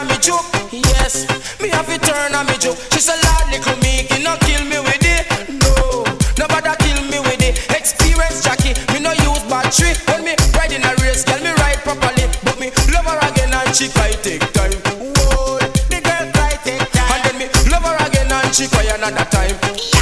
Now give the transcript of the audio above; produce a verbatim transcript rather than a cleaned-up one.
on me joke. Yes, me have to turn on me joke. She said, Lord, little me, you not kill me with it. No, nobody kill me with it. Experience Jackie, me no use battery. When me ride in a race, girl me ride properly. But me love her again and she cry take time. Whoa, the girl cry take time. And then me love her again and she cry another time.